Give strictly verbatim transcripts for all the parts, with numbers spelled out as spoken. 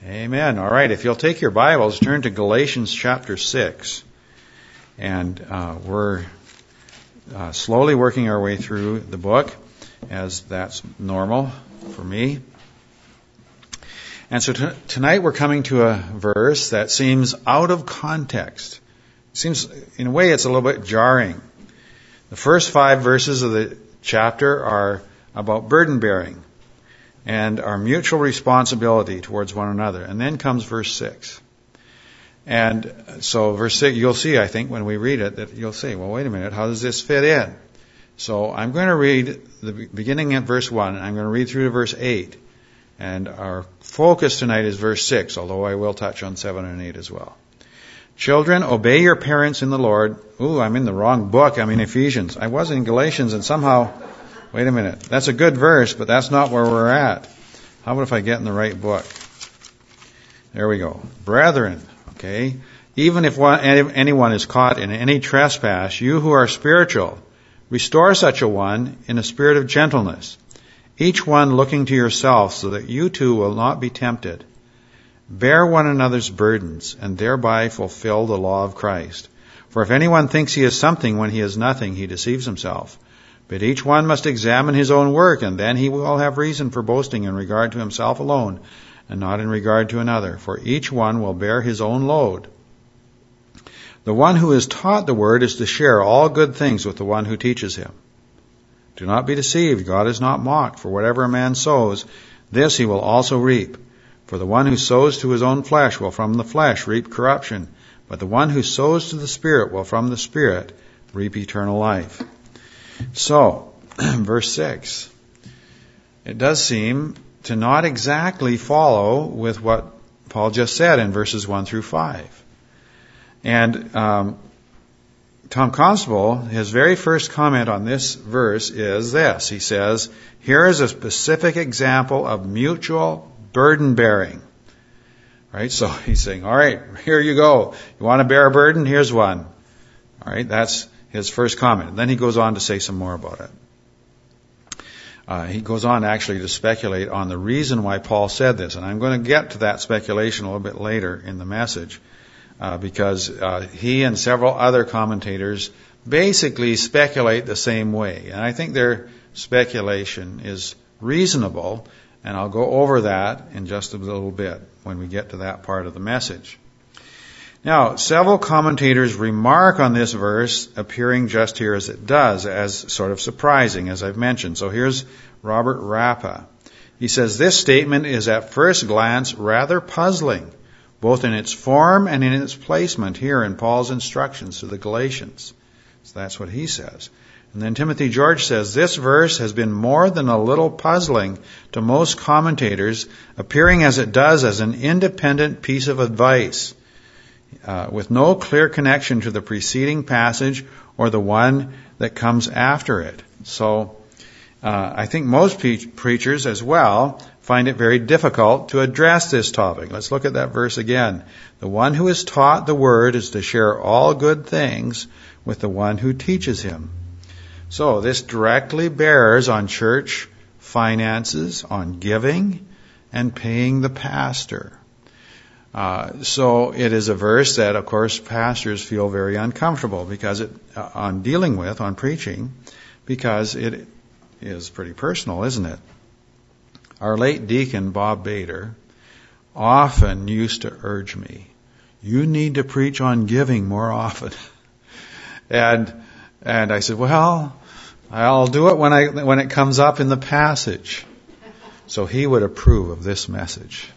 Amen. All right, if you'll take your Bibles, turn to Galatians chapter six. And uh, we're uh, slowly working our way through the book, as that's normal for me. And so t- tonight we're coming to a verse that seems out of context. It seems, in a way, it's a little bit jarring. The first five verses of the chapter are about burden bearing and our mutual responsibility towards one another. And then comes verse six. And so verse six, you'll see, I think, when we read it, that you'll say, well, wait a minute, how does this fit in? So I'm going to read the beginning at verse one, and I'm going to read through to verse eight. And our focus tonight is verse six, although I will touch on seven and eight as well. Children, obey your parents in the Lord. Ooh, I'm in the wrong book. I'm in Ephesians. I was in Galatians, and somehow, wait a minute, that's a good verse, but that's not where we're at. How about if I get in the right book? There we go. Brethren, okay, even if one, anyone is caught in any trespass, you who are spiritual, restore such a one in a spirit of gentleness, each one looking to yourself so that you too will not be tempted. Bear one another's burdens and thereby fulfill the law of Christ. For if anyone thinks he is something when he is nothing, he deceives himself. But each one must examine his own work, and then he will have reason for boasting in regard to himself alone, and not in regard to another. For each one will bear his own load. The one who is taught the word is to share all good things with the one who teaches him. Do not be deceived. God is not mocked. For whatever a man sows, this he will also reap. For the one who sows to his own flesh will from the flesh reap corruption, but the one who sows to the Spirit will from the Spirit reap eternal life. So, verse six. It does seem to not exactly follow with what Paul just said in verses one through five. And um, Tom Constable, his very first comment on this verse is this. He says, here is a specific example of mutual burden bearing. Right? So he's saying, all right, here you go. You want to bear a burden? Here's one. All right, that's his first comment. And then he goes on to say some more about it. Uh, he goes on actually to speculate on the reason why Paul said this. And I'm going to get to that speculation a little bit later in the message. Uh, because uh, he and several other commentators basically speculate the same way. And I think their speculation is reasonable, and I'll go over that in just a little bit when we get to that part of the message. Now, several commentators remark on this verse appearing just here as it does, as sort of surprising, as I've mentioned. So here's Robert Rappa. He says, this statement is at first glance rather puzzling, both in its form and in its placement here in Paul's instructions to the Galatians. So that's what he says. And then Timothy George says, this verse has been more than a little puzzling to most commentators, appearing as it does as an independent piece of advice, uh, with no clear connection to the preceding passage or the one that comes after it. So uh, I think most pre- preachers as well find it very difficult to address this topic. Let's look at that verse again. The one who is taught the word is to share all good things with the one who teaches him. So this directly bears on church finances, on giving, and paying the pastor. Uh, so it is a verse that, of course, pastors feel very uncomfortable because it, uh, on dealing with, on preaching, because it is pretty personal, isn't it? Our late deacon, Bob Bader, often used to urge me, you need to preach on giving more often. and and I said, well, I'll do it when I when it comes up in the passage. So he would approve of this message.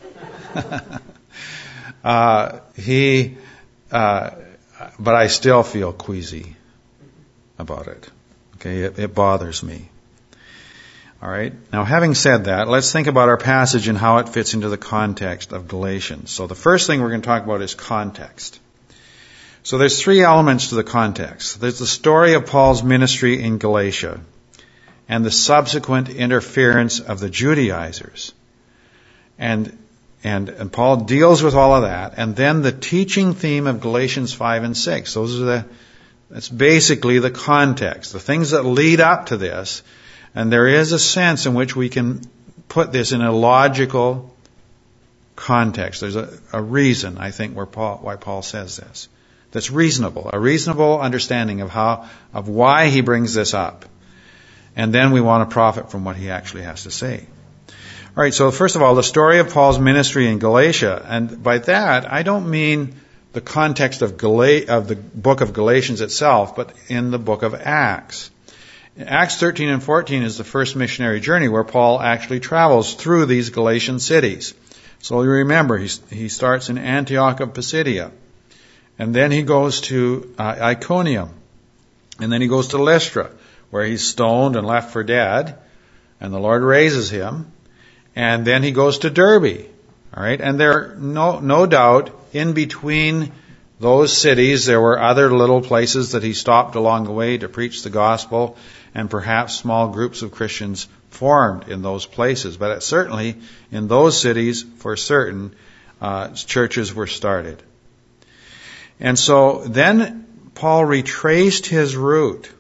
uh, he, uh, but I still feel queasy about it. Okay, it, it bothers me. All right. Now, having said that, let's think about our passage and how it fits into the context of Galatians. So the first thing we're going to talk about is context. So there's three elements to the context. There's the story of Paul's ministry in Galatia and the subsequent interference of the Judaizers. And, and, and Paul deals with all of that. And then the teaching theme of Galatians five and six. Those are the, that's basically the context, the things that lead up to this. And there is a sense in which we can put this in a logical context. There's a, a reason, I think, where Paul, why Paul says this. That's reasonable. A reasonable understanding of how, of why he brings this up. And then we want to profit from what he actually has to say. All right, so first of all, the story of Paul's ministry in Galatia. And by that, I don't mean the context of, Gal- of the book of Galatians itself, but in the book of Acts. Acts thirteen and fourteen is the first missionary journey where Paul actually travels through these Galatian cities. So you remember, he, he starts in Antioch of Pisidia. And then he goes to uh, Iconium. And then he goes to Lystra, where he's stoned and left for dead. And the Lord raises him. And then he goes to Derbe. All right, and there, no, no doubt, in between those cities, there were other little places that he stopped along the way to preach the gospel, and perhaps small groups of Christians formed in those places. But certainly, in those cities, for certain, uh, churches were started. And so then Paul retraced his route.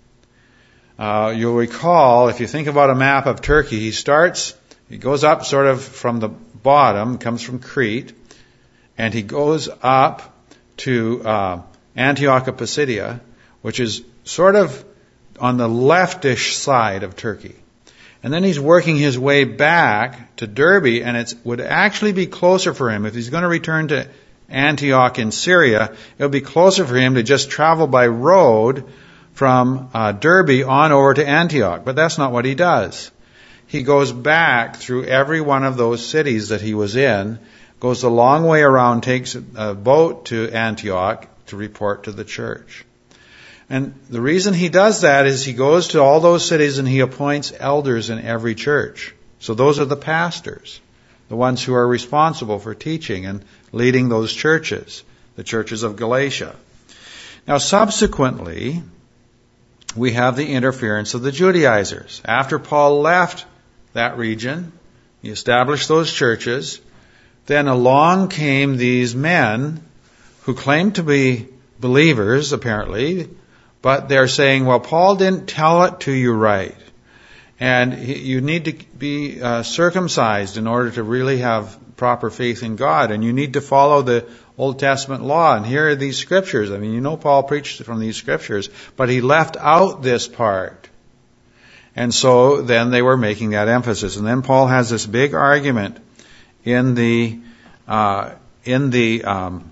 Uh, you'll recall, if you think about a map of Turkey, he starts, he goes up sort of from the bottom, comes from Crete, and he goes up to uh, Antioch of Pisidia, which is sort of on the leftish side of Turkey. And then he's working his way back to Derbe, and it would actually be closer for him. If he's going to return to Antioch in Syria, it would be closer for him to just travel by road from uh, Derbe on over to Antioch. But that's not what he does. He goes back through every one of those cities that he was in, goes a long way around, takes a boat to Antioch to report to the church. And the reason he does that is he goes to all those cities and he appoints elders in every church. So those are the pastors, the ones who are responsible for teaching and leading those churches, the churches of Galatia. Now subsequently, we have the interference of the Judaizers. After Paul left that region, he established those churches. Then along came these men who claimed to be believers, apparently, but they're saying, well, Paul didn't tell it to you right. And he, you need to be uh, circumcised in order to really have proper faith in God. And you need to follow the Old Testament law. And here are these scriptures. I mean, you know Paul preached from these scriptures, but he left out this part. And so then they were making that emphasis. And then Paul has this big argument in the uh, in the um,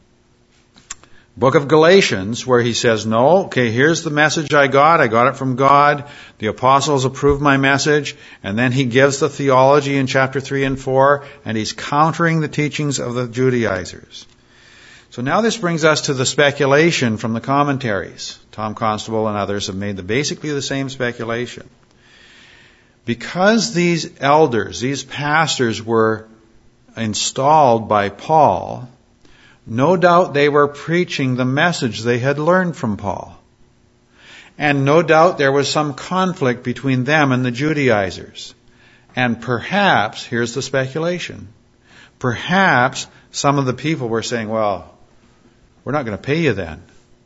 book of Galatians, where he says, no, okay, here's the message I got. I got it from God. The apostles approved my message. And then he gives the theology in chapter three and four, and he's countering the teachings of the Judaizers. So now this brings us to the speculation from the commentaries. Tom Constable and others have made the, basically the same speculation. Because these elders, these pastors were installed by Paul, no doubt they were preaching the message they had learned from Paul. And no doubt there was some conflict between them and the Judaizers. And perhaps, here's the speculation, perhaps some of the people were saying, well, we're not going to pay you then.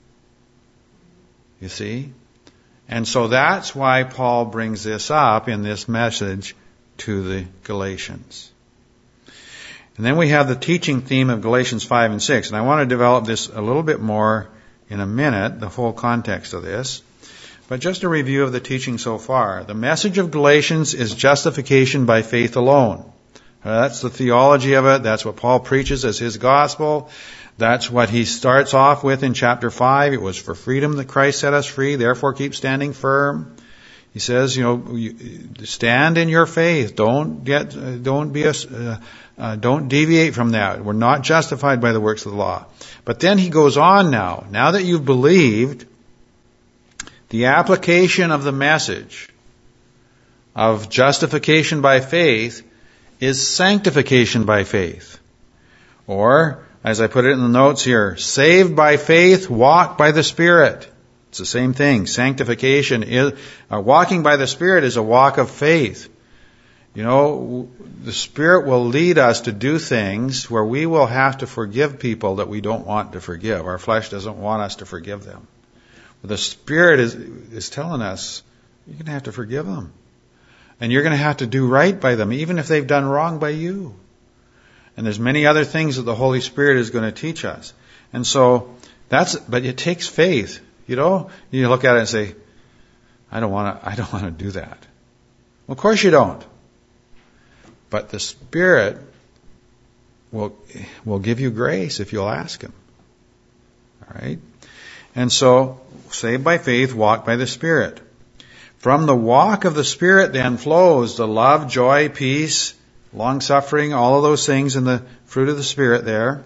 You see? And so that's why Paul brings this up in this message to the Galatians. And then we have the teaching theme of Galatians five and six. And I want to develop this a little bit more in a minute, the whole context of this. But just a review of the teaching so far. The message of Galatians is justification by faith alone. Uh, that's the theology of it. That's what Paul preaches as his gospel. That's what he starts off with in chapter five. It was for freedom that Christ set us free, therefore keep standing firm. He says, you know, you stand in your faith. Don't get, uh, don't be a, uh, uh, don't deviate from that. We're not justified by the works of the law. But then he goes on now. Now that you've believed, the application of the message of justification by faith is sanctification by faith. Or, as I put it in the notes here, saved by faith, walk by the Spirit. It's the same thing. Sanctification is, uh, walking by the Spirit is a walk of faith. You know, the Spirit will lead us to do things where we will have to forgive people that we don't want to forgive. Our flesh doesn't want us to forgive them. But the Spirit is, is telling us, you're going to have to forgive them. And you're going to have to do right by them, even if they've done wrong by you. And there's many other things that the Holy Spirit is going to teach us. And so that's, but it takes faith. You know, you look at it and say, I don't want to, I don't want to do that. Well, of course you don't. But the Spirit will, will give you grace if you'll ask Him. All right? And so, saved by faith, walk by the Spirit. From the walk of the Spirit then flows the love, joy, peace, long-suffering, all of those things in the fruit of the Spirit there.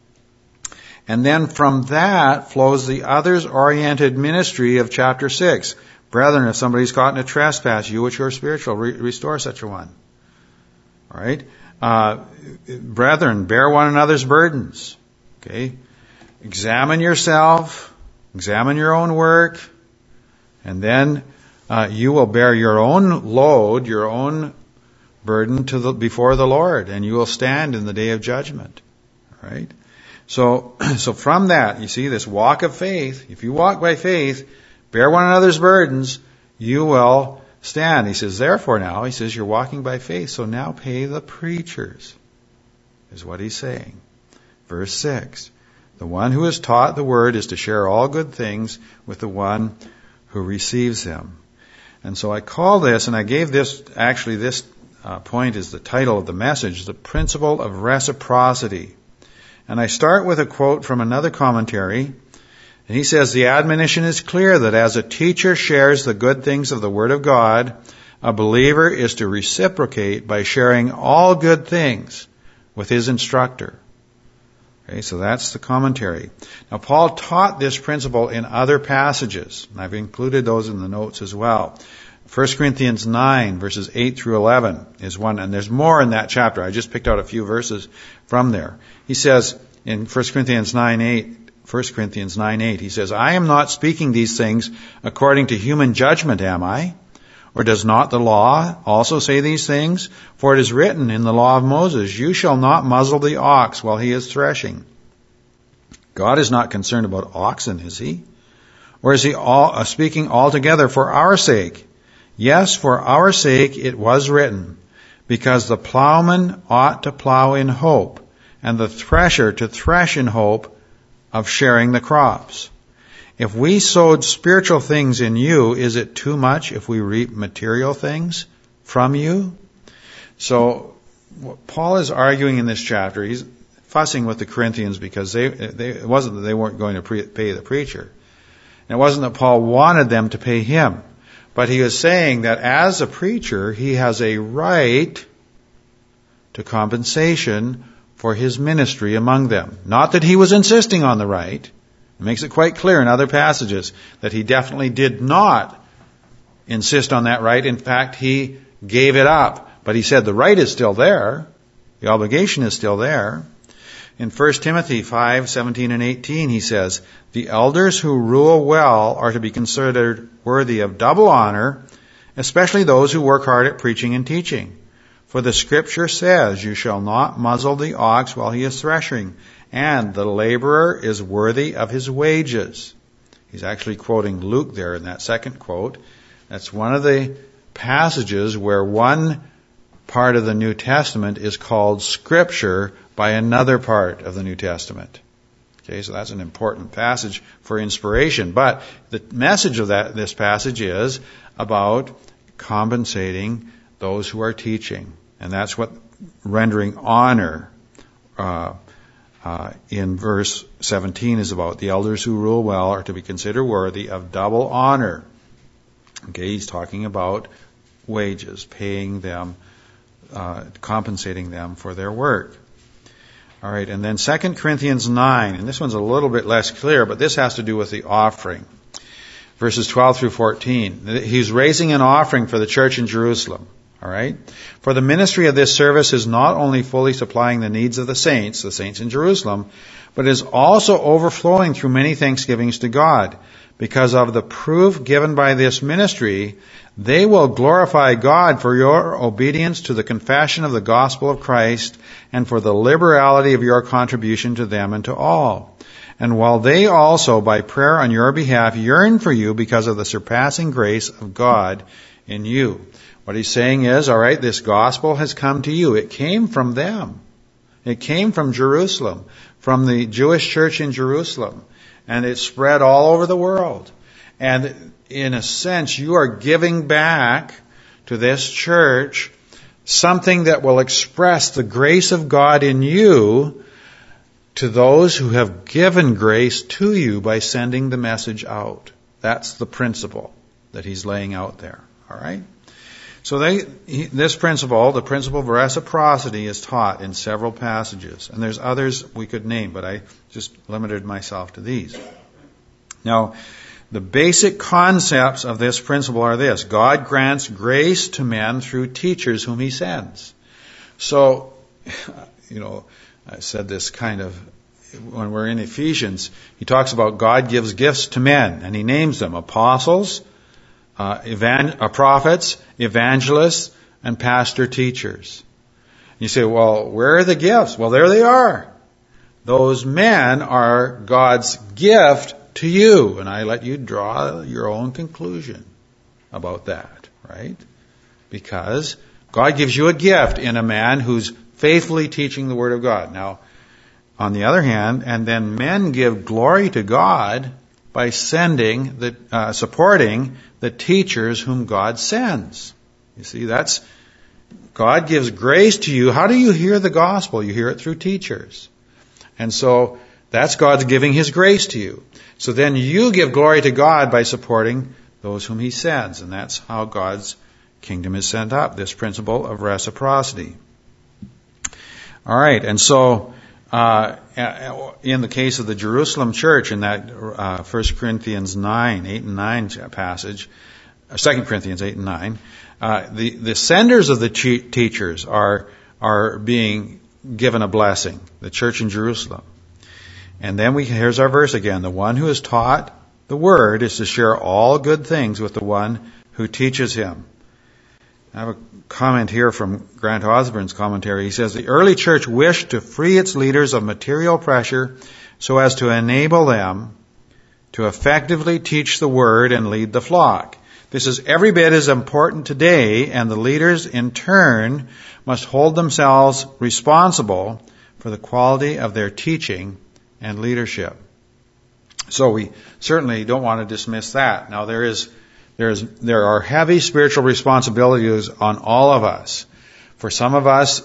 And then from that flows the others-oriented ministry of chapter six. Brethren, if somebody's caught in a trespass, you which are spiritual, re- restore such a one. All right? Uh, brethren, bear one another's burdens. Okay? Examine yourself. Examine your own work. And then uh, you will bear your own load, your own burden to the, before the Lord, and you will stand in the day of judgment. All right? So, so from that, you see this walk of faith. If you walk by faith, bear one another's burdens, you will stand. He says, therefore now, he says, you're walking by faith, so now pay the preachers, is what he's saying. Verse six. The one who is taught the word is to share all good things with the one who receives him. And so I call this, and I gave this, actually this uh, point is the title of the message, the principle of reciprocity. And I start with a quote from another commentary. And he says, the admonition is clear that as a teacher shares the good things of the Word of God, a believer is to reciprocate by sharing all good things with his instructor. Okay, so that's the commentary. Now, Paul taught this principle in other passages. And I've included those in the notes as well. First Corinthians nine, verses eight through eleven is one, and there's more in that chapter. I just picked out a few verses from there. He says in First Corinthians nine eight, First Corinthians nine eight, he says, I am not speaking these things according to human judgment, am I? Or does not the law also say these things? For it is written in the law of Moses, you shall not muzzle the ox while he is threshing. God is not concerned about oxen, is he? Or is he all, uh, speaking altogether for our sake? Yes, for our sake it was written, because the plowman ought to plow in hope, and the thresher to thresh in hope of sharing the crops. If we sowed spiritual things in you, is it too much if we reap material things from you? So, what Paul is arguing in this chapter, he's fussing with the Corinthians because they, they it wasn't that they weren't going to pre- pay the preacher. And it wasn't that Paul wanted them to pay him. But he is saying that as a preacher, he has a right to compensation for his ministry among them. Not that he was insisting on the right. It makes it quite clear in other passages that he definitely did not insist on that right. In fact, he gave it up. But he said the right is still there. The obligation is still there. In First Timothy five seventeen and eighteen, he says, the elders who rule well are to be considered worthy of double honor, especially those who work hard at preaching and teaching. For the Scripture says, you shall not muzzle the ox while he is threshing, and the laborer is worthy of his wages. He's actually quoting Luke there in that second quote. That's one of the passages where one part of the New Testament is called Scripture by another part of the New Testament. Okay, so that's an important passage for inspiration. But the message of that this passage is about compensating those who are teaching. And that's what rendering honor uh, uh, in verse seventeen is about. The elders who rule well are to be considered worthy of double honor. Okay, he's talking about wages, paying them, uh, compensating them for their work. All right, and then Second Corinthians nine, and this one's a little bit less clear, but this has to do with the offering. Verses twelve through fourteen. He's raising an offering for the church in Jerusalem. All right? For the ministry of this service is not only fully supplying the needs of the saints, the saints in Jerusalem, but is also overflowing through many thanksgivings to God. Because of the proof given by this ministry, they will glorify God for your obedience to the confession of the gospel of Christ and for the liberality of your contribution to them and to all. And while they also, by prayer on your behalf, yearn for you because of the surpassing grace of God in you. What he's saying is, all right, this gospel has come to you. It came from them. It came from Jerusalem, from the Jewish church in Jerusalem, and it spread all over the world. And in a sense, you are giving back to this church something that will express the grace of God in you to those who have given grace to you by sending the message out. That's the principle that he's laying out there. All right? So they, he, this principle, the principle of reciprocity, is taught in several passages. And there's others we could name, but I just limited myself to these. Now, the basic concepts of this principle are this. God grants grace to men through teachers whom he sends. So, you know, I said this kind of, when we're in Ephesians, he talks about God gives gifts to men, and he names them apostles, uh, evan- uh, prophets, evangelists, and pastor teachers. You say, well, where are the gifts? Well, there they are. Those men are God's gift to you, and I let you draw your own conclusion about that, right? Because God gives you a gift in a man who's faithfully teaching the Word of God. Now, on the other hand, and then men give glory to God by sending the, uh, supporting the teachers whom God sends. You see, that's, God gives grace to you. How do you hear the gospel? You hear it through teachers. And so, that's God's giving His grace to you. So then you give glory to God by supporting those whom He sends. And that's how God's kingdom is set up, this principle of reciprocity. All right, and so uh, in the case of the Jerusalem church, in that uh, First Corinthians nine, eight and nine passage, uh, Second Corinthians eight and nine, uh, the, the senders of the che- teachers are, are being given a blessing, the church in Jerusalem. And then we, here's our verse again. The one who is taught the word is to share all good things with the one who teaches him. I have a comment here from Grant Osborne's commentary. He says, the early church wished to free its leaders of material pressure so as to enable them to effectively teach the word and lead the flock. This is every bit as important today, and the leaders in turn must hold themselves responsible for the quality of their teaching and leadership. So we certainly don't want to dismiss that. Now there is There is, there are heavy spiritual responsibilities on all of us. For some of us,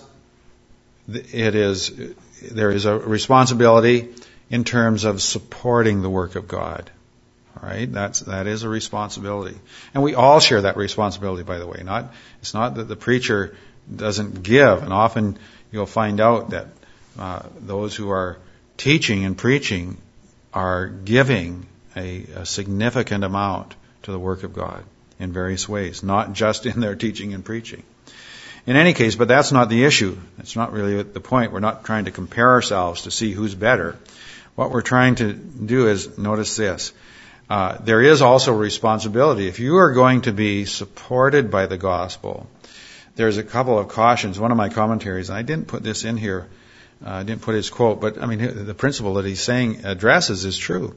it is, there is a responsibility in terms of supporting the work of God. All right? That's, that is a responsibility. And we all share that responsibility, by the way. Not, it's not that the preacher doesn't give. And often you'll find out that, uh, those who are teaching and preaching are giving a, a significant amount to the work of God in various ways, not just in their teaching and preaching. In any case, but that's not the issue. That's not really the point. We're not trying to compare ourselves to see who's better. What we're trying to do is, notice this, uh, there is also responsibility. If you are going to be supported by the gospel, there's a couple of cautions. One of my commentaries, and I didn't put this in here, uh, I didn't put his quote, but I mean, the principle that he's saying addresses is true.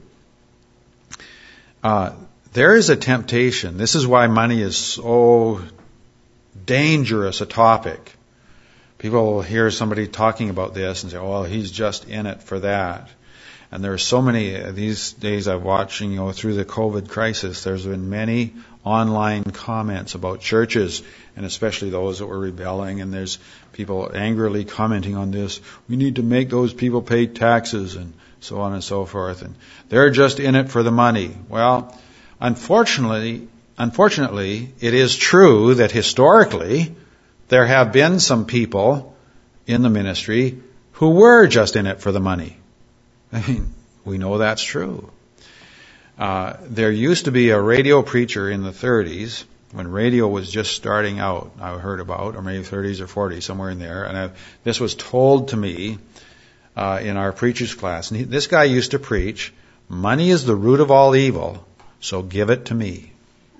Uh, There is a temptation. This is why money is so dangerous a topic. People will hear somebody talking about this and say, oh, well, he's just in it for that. And there are so many, these days I've watched, you know, through the COVID crisis, there's been many online comments about churches, and especially those that were rebelling, and there's people angrily commenting on this. We need to make those people pay taxes, and so on and so forth. And they're just in it for the money. Well, Unfortunately, unfortunately, it is true that historically there have been some people in the ministry who were just in it for the money. I mean, we know that's true. Uh, there used to be a radio preacher in the thirties when radio was just starting out. I heard about, or maybe thirties or forties, somewhere in there. And I, this was told to me uh, in our preacher's class. And he, this guy used to preach, "Money is the root of all evil. So give it to me."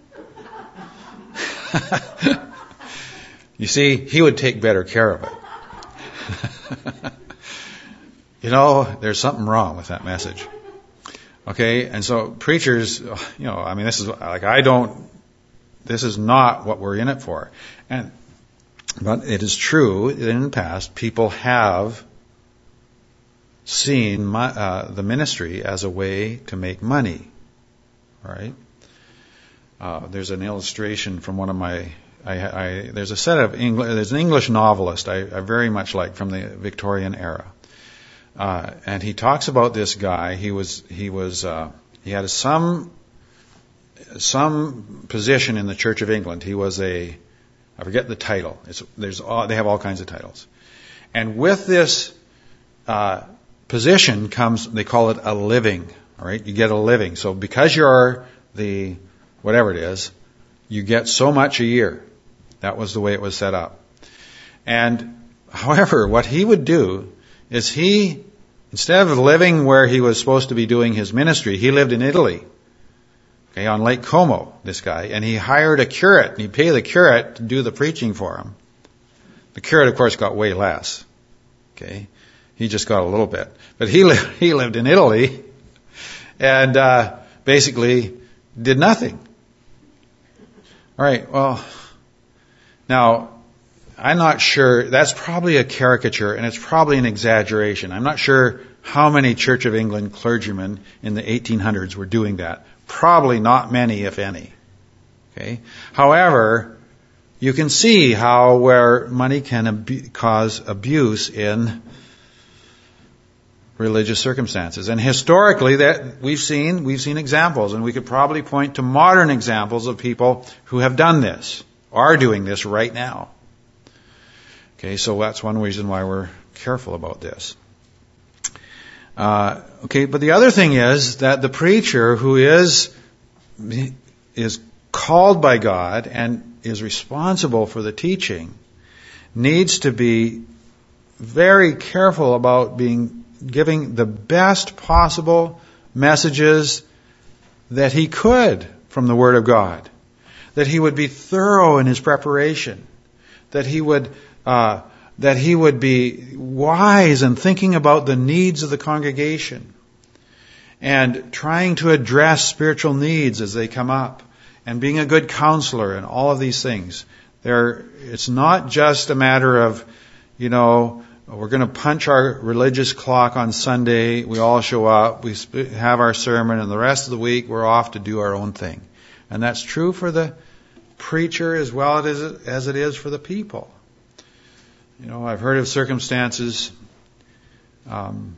You see, he would take better care of it. You know, there's something wrong with that message. Okay, and so preachers, you know, I mean, this is like, I don't, this is not what we're in it for. And, but it is true that in the past, people have seen my, uh, the ministry as a way to make money. Right? Uh, there's an illustration from one of my. I, I, there's a set of English. There's an English novelist I, I very much like from the Victorian era, uh, and he talks about this guy. He was he was uh, he had some some position in the Church of England. He was a I forget the title. It's, there's all, they have all kinds of titles, and with this uh, position comes, they call it a living. All right, you get a living. So because you're the whatever it is, you get so much a year. That was the way it was set up. And however, what he would do is he, instead of living where he was supposed to be doing his ministry, he lived in Italy, okay, on Lake Como, this guy, and he hired a curate, and he'd pay the curate to do the preaching for him. The curate, of course, got way less. Okay, he just got a little bit, but he li- he lived in Italy, and uh, basically did nothing. All right, well, now, I'm not sure, that's probably a caricature, and it's probably an exaggeration. I'm not sure how many Church of England clergymen in the eighteen hundreds were doing that. Probably not many, if any. Okay. However, you can see how where money can ab- cause abuse in religious circumstances. And historically, that we've seen we've seen examples, and we could probably point to modern examples of people who have done this, are doing this right now. Okay, so that's one reason why we're careful about this. Uh, okay, but the other thing is that the preacher who is is called by God and is responsible for the teaching needs to be very careful about being giving the best possible messages that he could from the Word of God. That he would be thorough in his preparation. That he would uh, that he would be wise in thinking about the needs of the congregation and trying to address spiritual needs as they come up and being a good counselor and all of these things. There, it's not just a matter of, you know, we're going to punch our religious clock on Sunday, we all show up, we have our sermon, and the rest of the week we're off to do our own thing. And that's true for the preacher as well as it is for the people. You know, I've heard of circumstances, um,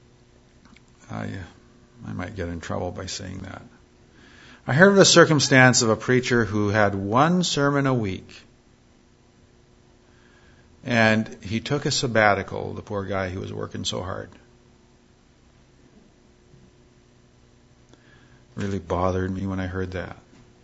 I, I might get in trouble by saying that. I heard of a circumstance of a preacher who had one sermon a week. And he took a sabbatical, the poor guy, he was working so hard. Really bothered me when I heard that.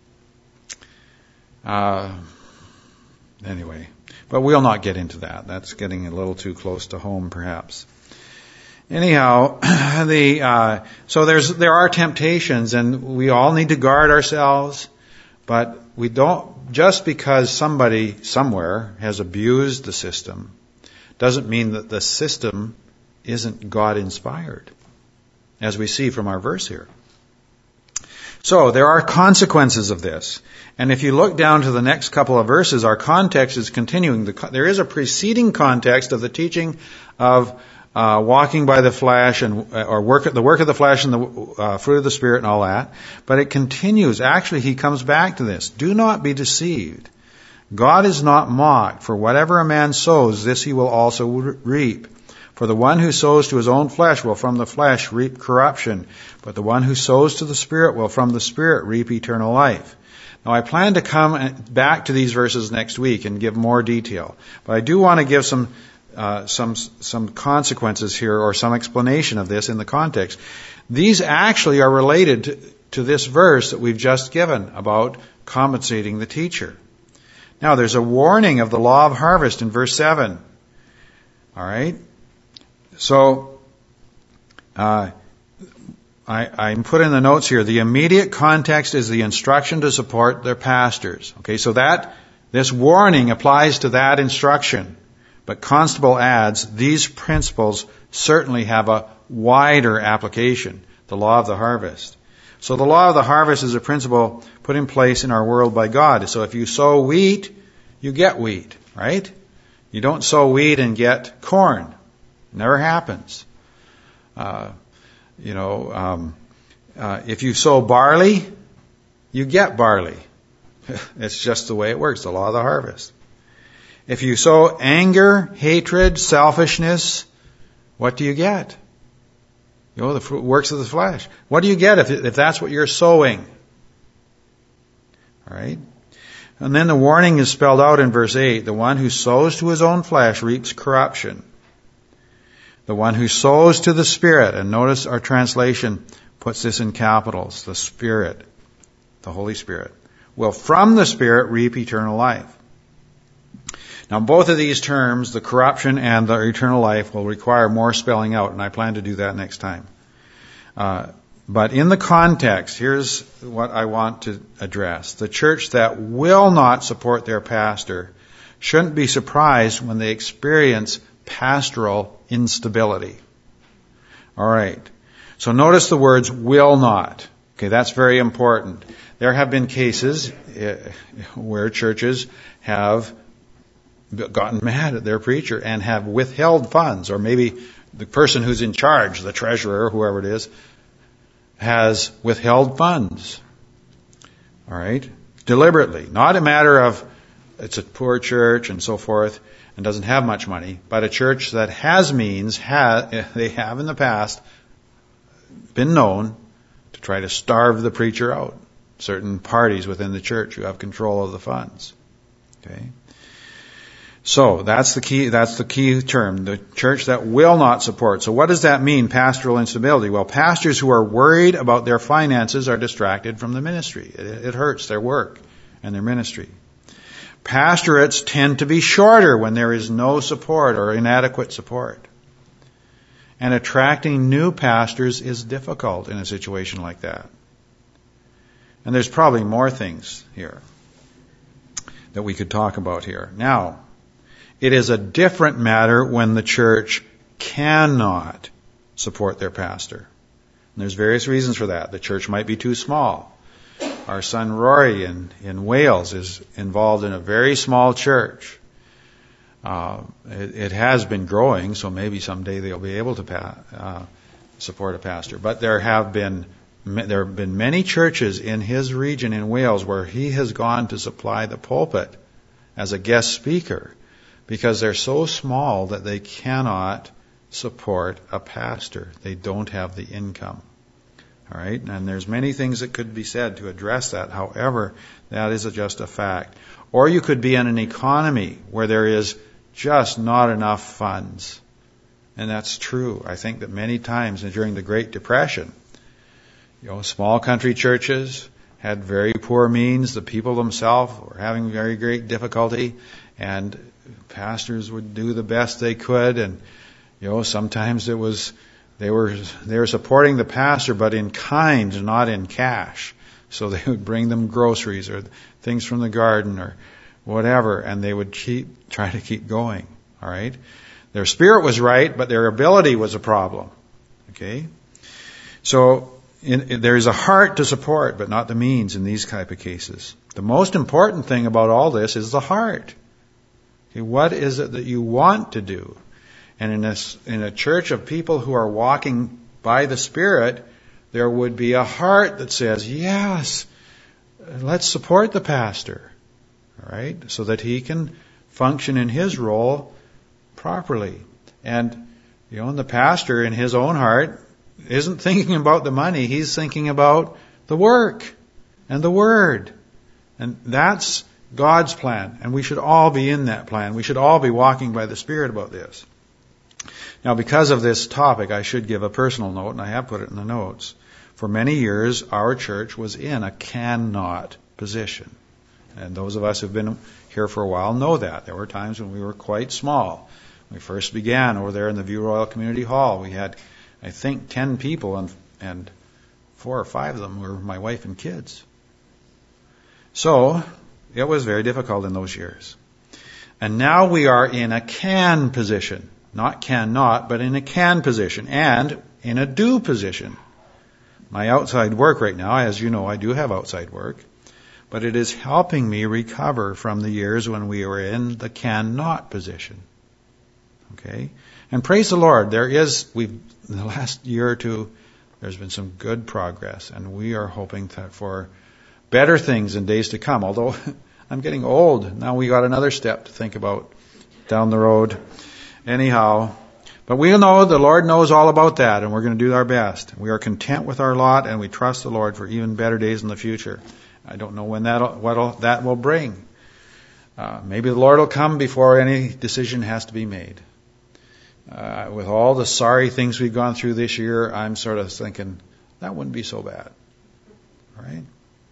Uh, anyway, but we'll not get into that. That's getting a little too close to home, perhaps. Anyhow, the uh, so there's there are temptations, and we all need to guard ourselves. But we don't, just because somebody somewhere has abused the system, doesn't mean that the system isn't God-inspired, as we see from our verse here. So there are consequences of this. And if you look down to the next couple of verses, our context is continuing. There is a preceding context of the teaching of uh, walking by the flesh and or work the work of the flesh and the uh, fruit of the Spirit and all that. But it continues. Actually, he comes back to this. Do not be deceived. God is not mocked. For whatever a man sows, this he will also reap. For the one who sows to his own flesh will from the flesh reap corruption, but the one who sows to the Spirit will from the Spirit reap eternal life. Now, I plan to come back to these verses next week and give more detail, but I do want to give some uh, some some consequences here, or some explanation of this in the context. These actually are related to, to this verse that we've just given about compensating the teacher. Now, there's a warning of the law of harvest in verse seven. All right. So, uh, I, I put in the notes here, the immediate context is the instruction to support their pastors. Okay, so that, this warning applies to that instruction. But Constable adds, these principles certainly have a wider application, the law of the harvest. So the law of the harvest is a principle put in place in our world by God. So if you sow wheat, you get wheat, right? You don't sow wheat and get corn. Never happens. Uh, you know, um, uh, if you sow barley, you get barley. It's just the way it works, the law of the harvest. If you sow anger, hatred, selfishness, what do you get? You know, the fruit, works of the flesh. What do you get if, if that's what you're sowing? All right? And then the warning is spelled out in verse eight. The one who sows to his own flesh reaps corruption. The one who sows to the Spirit, and notice our translation puts this in capitals, the Spirit, the Holy Spirit, will from the Spirit reap eternal life. Now, both of these terms, the corruption and the eternal life, will require more spelling out, and I plan to do that next time. Uh, but in the context, here's what I want to address. The church that will not support their pastor shouldn't be surprised when they experience pastoral instability. All right. So notice the words will not. Okay, that's very important. There have been cases where churches have gotten mad at their preacher and have withheld funds, or maybe the person who's in charge, the treasurer, whoever it is, has withheld funds. All right? Deliberately. Not a matter of it's a poor church and so forth and doesn't have much money, but a church that has means, ha- they have in the past been known to try to starve the preacher out. Certain parties within the church who have control of the funds. Okay? So that's the key, that's the key term, the church that will not support. So what does that mean, pastoral instability? Well, pastors who are worried about their finances are distracted from the ministry. It, it hurts their work and their ministry. Pastorates tend to be shorter when there is no support or inadequate support. And attracting new pastors is difficult in a situation like that. And there's probably more things here that we could talk about here. Now, it is a different matter when the church cannot support their pastor. And there's various reasons for that. The church might be too small. Our son Rory in, in Wales is involved in a very small church. Uh, it, it has been growing, so maybe someday they'll be able to pa- uh, support a pastor. But there have been there have been many churches in his region in Wales where he has gone to supply the pulpit as a guest speaker, because they're so small that they cannot support a pastor. They don't have the income. All right? And there's many things that could be said to address that. However, that is just a fact. Or you could be in an economy where there is just not enough funds. And that's true. I think that many times during the Great Depression, you know, small country churches had very poor means. The people themselves were having very great difficulty, and pastors would do the best they could, and you know, sometimes it was they were they were supporting the pastor, but in kind, not in cash. So they would bring them groceries or things from the garden or whatever, and they would keep try to keep going. All right, their spirit was right, but their ability was a problem. Okay, so in, in, there is a heart to support, but not the means in these type of cases. The most important thing about all this is the heart. Okay, what is it that you want to do? And in a, in a church of people who are walking by the Spirit, there would be a heart that says, yes, let's support the pastor, all right, so that he can function in his role properly. And, you know, and the pastor in his own heart isn't thinking about the money. He's thinking about the work and the Word. And that's God's plan, and we should all be in that plan. We should all be walking by the Spirit about this. Now, because of this topic, I should give a personal note, and I have put it in the notes. For many years, our church was in a cannot position. And those of us who have been here for a while know that. There were times when we were quite small. When we first began over there in the View Royal Community Hall, we had, I think, ten people, and, and four or five of them were my wife and kids. So, it was very difficult in those years. And now we are in a can position. Not cannot, but in a can position. And in a do position. My outside work right now, as you know, I do have outside work. But it is helping me recover from the years when we were in the cannot position. Okay? And praise the Lord, there is, we've in the last year or two, there's been some good progress, and we are hoping that for better things in days to come. Although I'm getting old, now we got another step to think about down the road. Anyhow, but we know the Lord knows all about that, and we're going to do our best. We are content with our lot, and we trust the Lord for even better days in the future. I don't know when that what that will bring. Uh, maybe the Lord will come before any decision has to be made. Uh, with all the sorry things we've gone through this year, I'm sort of thinking that wouldn't be so bad, right?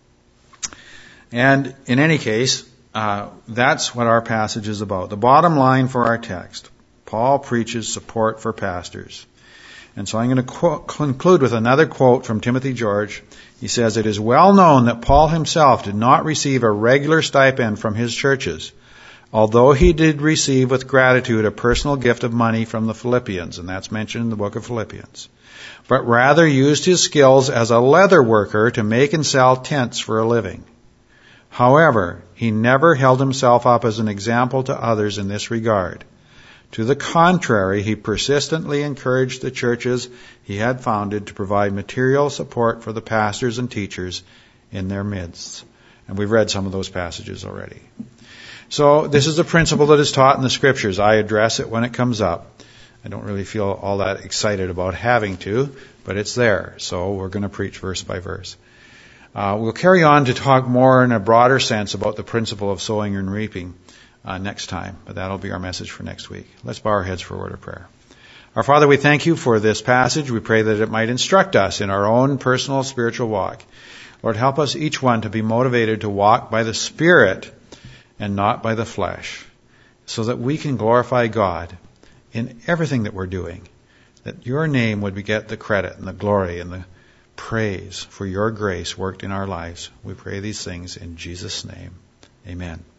And in any case, uh, that's what our passage is about. The bottom line for our text: Paul preaches support for pastors. And so I'm going to quote, conclude with another quote from Timothy George. He says, "It is well known that Paul himself did not receive a regular stipend from his churches, although he did receive with gratitude a personal gift of money from the Philippians," and that's mentioned in the book of Philippians, "but rather used his skills as a leather worker to make and sell tents for a living. However, he never held himself up as an example to others in this regard. To the contrary, he persistently encouraged the churches he had founded to provide material support for the pastors and teachers in their midst." And we've read some of those passages already. So this is a principle that is taught in the Scriptures. I address it when it comes up. I don't really feel all that excited about having to, but it's there. So we're going to preach verse by verse. Uh, we'll carry on to talk more in a broader sense about the principle of sowing and reaping uh, next time, but that'll be our message for next week. Let's bow our heads for a word of prayer. Our Father, we thank you for this passage. We pray that it might instruct us in our own personal spiritual walk. Lord, help us each one to be motivated to walk by the Spirit and not by the flesh, so that we can glorify God in everything that we're doing, that your name would get the credit and the glory and the praise for your grace worked in our lives. We pray these things in Jesus' name. Amen.